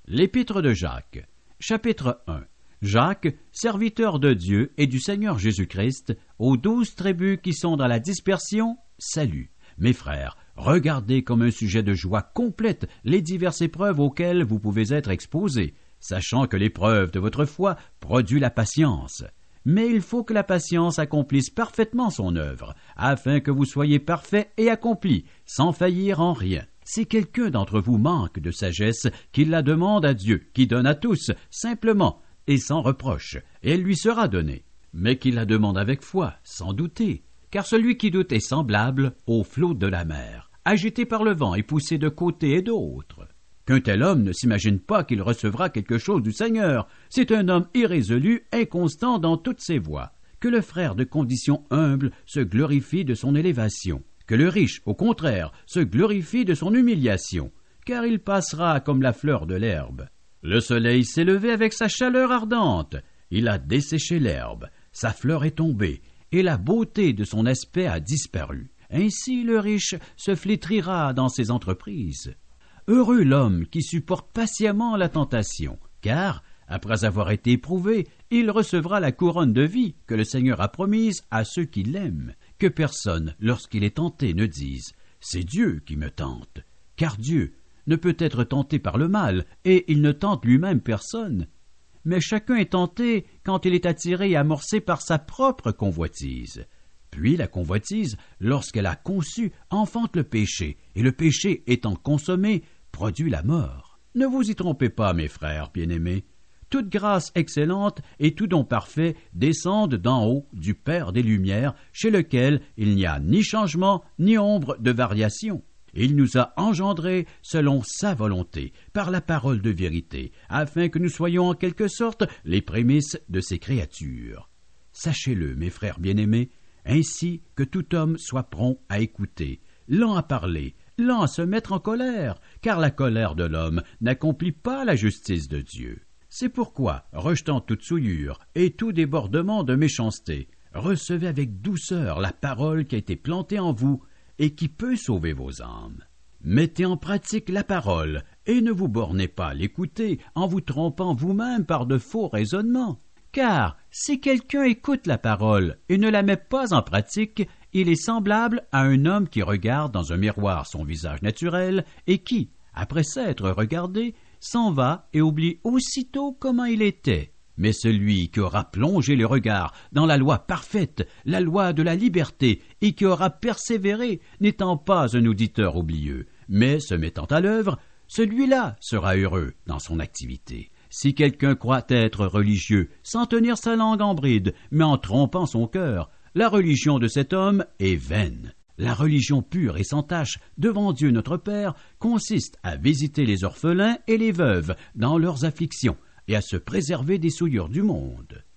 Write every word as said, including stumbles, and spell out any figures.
L'Épître de Jacques, chapitre un. Jacques, serviteur de Dieu et du Seigneur Jésus-Christ, aux douze tribus qui sont dans la dispersion, salut. Mes frères, regardez comme un sujet de joie complète les diverses épreuves auxquelles vous pouvez être exposés, sachant que l'épreuve de votre foi produit la patience. Mais il faut que la patience accomplisse parfaitement son œuvre, afin que vous soyez parfaits et accomplis, sans faillir en rien. Si quelqu'un d'entre vous manque de sagesse, qu'il la demande à Dieu, qui donne à tous, simplement et sans reproche, et elle lui sera donnée. Mais qu'il la demande avec foi, sans douter, car celui qui doute est semblable au flot de la mer, agité par le vent et poussé de côté et d'autre. Qu'un tel homme ne s'imagine pas qu'il recevra quelque chose du Seigneur. C'est un homme irrésolu, inconstant dans toutes ses voies. Que le frère de condition humble se glorifie de son élévation, que le riche, au contraire, se glorifie de son humiliation, car il passera comme la fleur de l'herbe. Le soleil s'est levé avec sa chaleur ardente, il a desséché l'herbe, sa fleur est tombée, et la beauté de son aspect a disparu. Ainsi le riche se flétrira dans ses entreprises. Heureux l'homme qui supporte patiemment la tentation, car, après avoir été éprouvé, il recevra la couronne de vie que le Seigneur a promise à ceux qui l'aiment. Que personne, lorsqu'il est tenté, ne dise « C'est Dieu qui me tente », car Dieu ne peut être tenté par le mal, et il ne tente lui-même personne. Mais chacun est tenté quand il est attiré et amorcé par sa propre convoitise. Puis la convoitise, lorsqu'elle a conçu, enfante le péché, et le péché étant consommé, produit la mort. Ne vous y trompez pas, mes frères bien-aimés. Toute grâce excellente et tout don parfait descendent d'en haut du Père des Lumières, chez lequel il n'y a ni changement ni ombre de variation. Il nous a engendrés selon sa volonté, par la parole de vérité, afin que nous soyons en quelque sorte les prémices de ses créatures. Sachez-le, mes frères bien-aimés, ainsi que tout homme soit prompt à écouter, lent à parler, lent à se mettre en colère, car la colère de l'homme n'accomplit pas la justice de Dieu. C'est pourquoi, rejetant toute souillure et tout débordement de méchanceté, recevez avec douceur la parole qui a été plantée en vous et qui peut sauver vos âmes. Mettez en pratique la parole et ne vous bornez pas à l'écouter en vous trompant vous-même par de faux raisonnements. Car si quelqu'un écoute la parole et ne la met pas en pratique, il est semblable à un homme qui regarde dans un miroir son visage naturel et qui, après s'être regardé, s'en va et oublie aussitôt comment il était. Mais celui qui aura plongé le regard dans la loi parfaite, la loi de la liberté, et qui aura persévéré, n'étant pas un auditeur oublieux, mais se mettant à l'œuvre, celui-là sera heureux dans son activité. Si quelqu'un croit être religieux, sans tenir sa langue en bride, mais en trompant son cœur, la religion de cet homme est vaine. La religion pure et sans tache devant Dieu notre Père consiste à visiter les orphelins et les veuves dans leurs afflictions et à se préserver des souillures du monde.